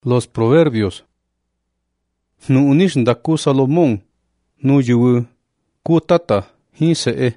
Los Proverbios. Nu unish ndaku Salomón, nu yuwu ku tata hi se'e.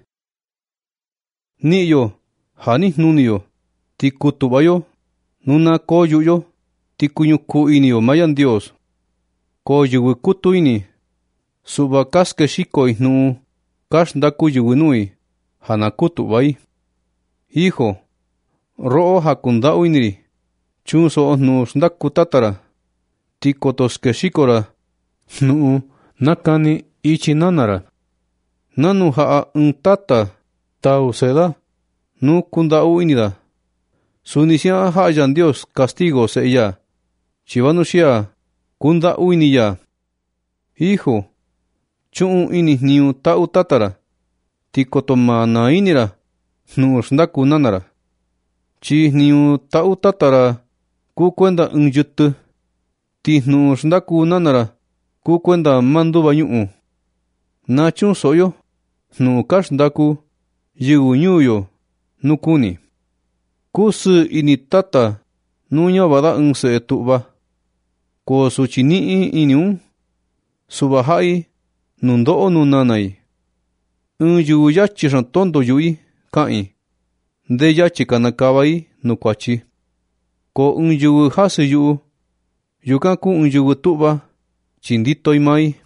Ni'yo, hani nuniyo, ti kutubayo, nuna ko yuyo, ti kuñuku iniyo mayan Dios. Ko yuwu kutu ini, suba kaske shikoi nu kash ndaku yuwu nui, hana kutubai. Hijo, ro'o hakundau iniri, chunso nu ndaku tatara, ti kotoske shikora, nu nakani ichi nanara. Nanu ha'a tata tau seda, nu kundau inida. Sunisia hayan Dios castigo seya, chivanushia kundau iniya. Hijo, chu'un ini niu tau tatara, ti kotomana inira, nu ndaku nanara. Chi niu tau tatara, ku kuenda yutu, ti nu ndaku nanara, ku kuenda manduba ñu'u. Na chun soyo, nu kash ndaku, yigu ñuyo, nu kuni. Ku su ini tata, nu ñabada se tu'ba. Ko suchi ni'i iniun, suba hai, nu ndo'o nu nanai. Yugu yachi shan tondo yui, ka'i. De yachi kanakabai, nu kwachi. Ko yugu hasi yu, yuka ku yugu tu'ba, chinditoi mai.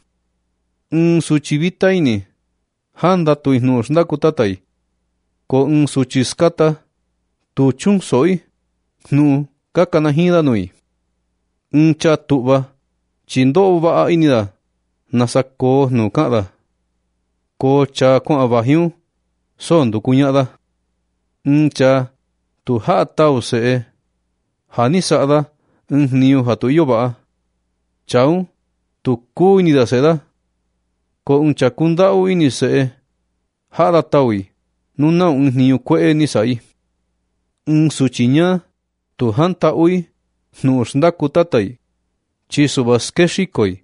Suchi vita ini, handa tu nu ndaku tatai. Ko suchi skata, tu chung soi, nu kakanahida nui. Cha tu'ba, chindo va'a inida, nasako nu kada. Ko cha kwa abahiu, son du kuñada. Cha tu ha'a tau se'e, hani sa'da, niu hatu iyo va'a. Chau, tu ku inida seda. Ko cha kundau ini se'e, hada taui, nuna niu kwe ni sai. Suchiña, tu hanta ui, nu ndaku tatai, chi subaske shikoi.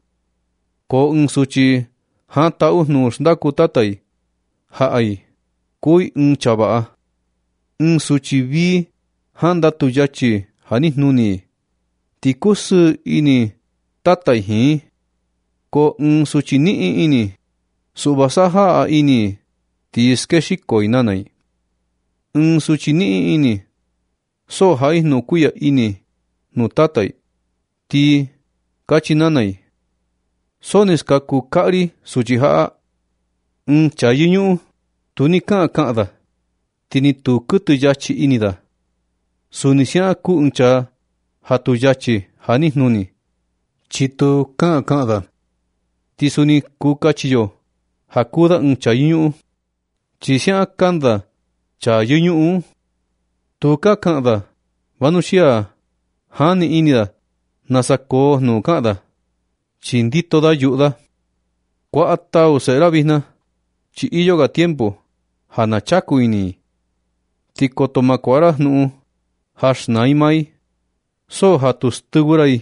Ko suchi, hanta nu ndaku tatai, haai, kui chava'a. Suchi vi, handa tu yachi, hani nuni, ti kusu ini, tatai hi. Ko suchi ni'i ini, subasaha ini, ti iske shikoi nanai. Suchi ni'i ini, so hai nu kuya ini, nu tatai, ti kachi nanai. Sonis kaku kari suchi ha'a. Chayinyu, tu ni ka'da, tini tu kutu yachi inida. Sunisia ku cha, hatu yachi, hani nuni. Chitu ka'da. Ti suni ku kachiyo, hakuda chayinyu. Chisia kanda, chayinyu. Tu ka'da, vanushia, hani inida, nasako nu ka'da. Chindito da yu'da. Kwa atau sera vihna, chi iyo ga tiempo, hana chaku ini. Tiko tomakuara nu, hash naimai, so hatus tugurai.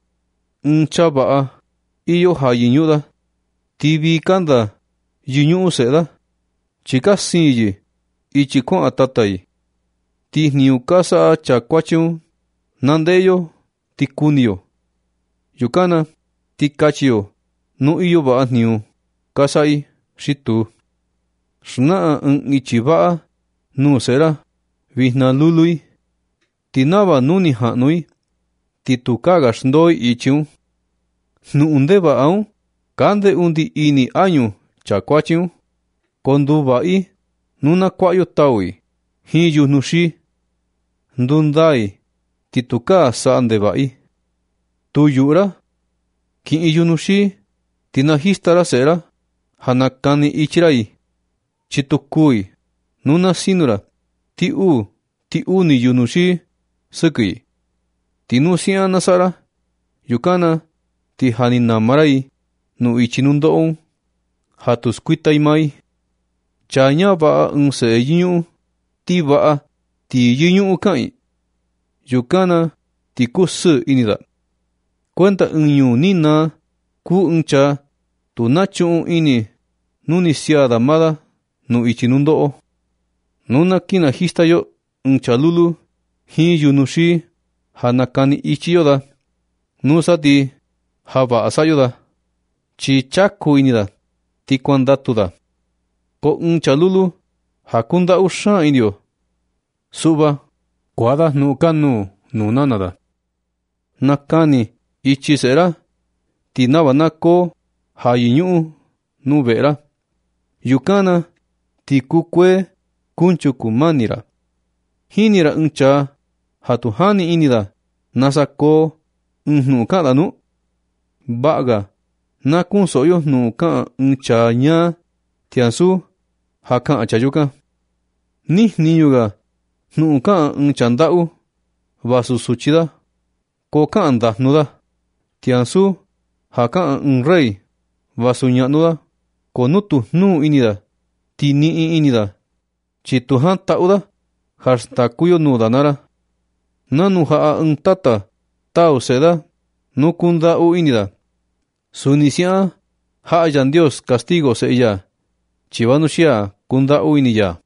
Chava'a, iyo hayinyuda, tibi kanda, yinyu seda. Chika sinyi, ichikon atatai. Ti niu kasa chakwachun, nandeyo, ti kunio. Yukana, ti kachio, nu iyo ba'a niu, kasai, shitu. Shna'a ichiva'a, nu sera, vihna lului. Ti nava nuni hanui, ti tukaga shdoi ichiun. Nu undeba aun, kande undi ini añu, chakwachiun. Kondu ba'i, nuna kwayo taui, hiyu nushi. Ndundai, ti tuka sa'ande ba'i. Tu yura, ki iyu nushi, ti nahistara sera, hanakani ichirai. Chitukui, nuna sinura, ti ni yunushi, suki. Ti nusia nasara, yukana, ti haninamarai, nu ichinundoon, hatuskuitai mai. Chanya ba'a se yinyu, ti ba'a, ti yinyu kai. Yukana, ti kusu inida. Cuenta yu nina, ku cha, tu nachu ini, nuni siada mada, nu ichinundoo. Nuna kina histayo, chalulu, hi yunushi, hanakani ichiyoda. Nusati hava asayuda. Chi chaku inida. Ti kuandatuda. Ko chalulu hakunda usha indio. Suba kuada nukanu nunanada. Nakani ichi sera. Tinaba nako hayiñu nubera. Yukana ti kukwe kunchu kumanira. Hinira cha hatuhani inida. Nasako nu kadanu. Baga nakun soyo nu ka cha nya tiansu haka achayuka. Niyuga nu ka chandau vasu suchida. Ko ka andahnuda. Tiansu haka rey vasu ñanuda. Ko nutu nu inida. Tini inida. Chituhan tauda. Hasta kuyo nudanara. Nanu haa tata tau seda. Nukunda u inida. Sunisia haa yan Dios castigo se iya. Chivanushia kunda u iniya.